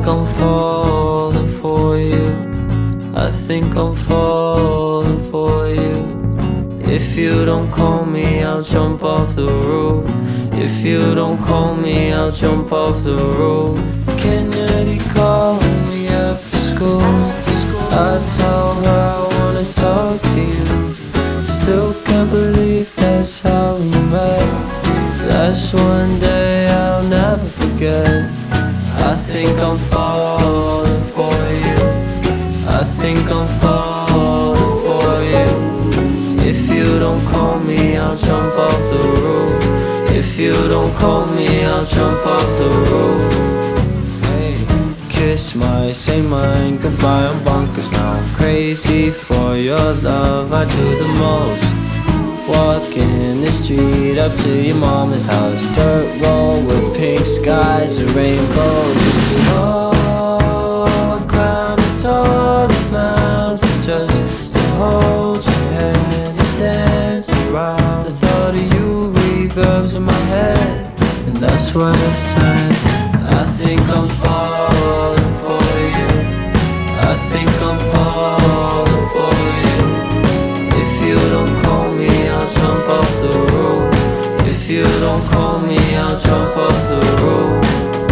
think I'm falling for you. I think I'm falling for you. If you don't call me, I'll jump off the roof. If you don't call me, I'll jump off the roof. Kennedy called me after school. I told her I wanna talk to you. Still can't believe that's how we met. That's one day I'll never forget. I think I'm falling for you. I think I'm falling for you. If you don't call me, I'll jump off the roof. If you don't call me, I'll jump off the roof. Hey. Kiss my, say mine, goodbye, I'm bonkers now. Crazy for your love, I do the most. Walking the street up to your mama's house. Dirt road with pink skies and rainbows. Oh, I climbed the tallest mountain just to hold your hand and dance around. The thought of you reverbs in my head, and that's what I said. I think I'm falling for you. I think I'm falling for you. If you don't call me, I'll jump off the roof. If you don't call me, I'll jump off the roof.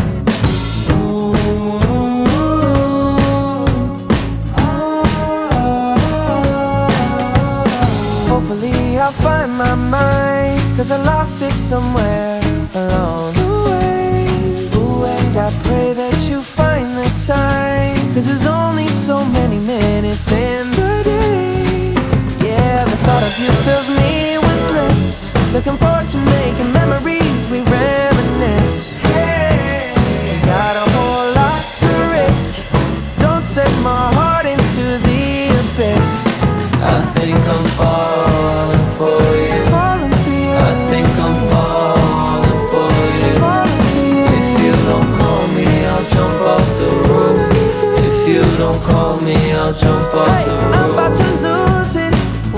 Hopefully I'll find my mind, 'cause I lost it somewhere along the way. Ooh, and I pray that you find the time, 'cause there's only so many minutes in the day. Yeah, the thought of you fills me with bliss. Looking forward to making memories, we reminisce. Hey, got a whole lot to risk. Don't set my heart into the abyss. I think I'm falling for you. Falling for you. I think I'm falling for you. Falling for you. If you don't call me, I'll jump off the roof. If you don't call me, I'll jump off Hey, the roof. I'm about to lose it.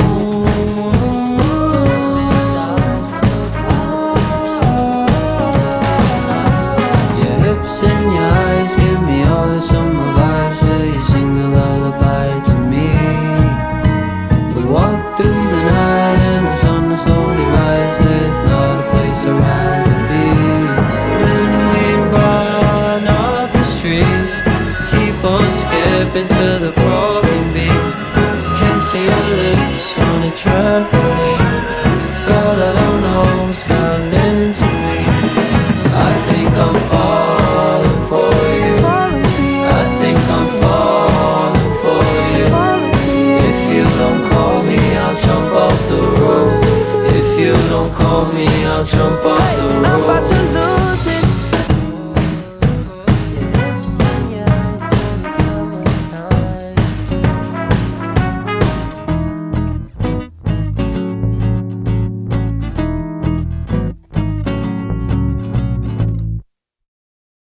Your hips and your eyes give me all the summer vibes. Will you sing a lullaby to me? We walk through the night and the sun will slowly rise. There's not a place I'd rather be. Then we run up the street, keep on skipping to the broken beat. Can't see your lips on a trampoline. Girl, I don't know what's coming to me. I think I'm falling for you. Falling for you. I think I'm falling for you. Falling for you. If you don't call me, I'll jump off the roof. If you don't call me, I'll jump off the roof.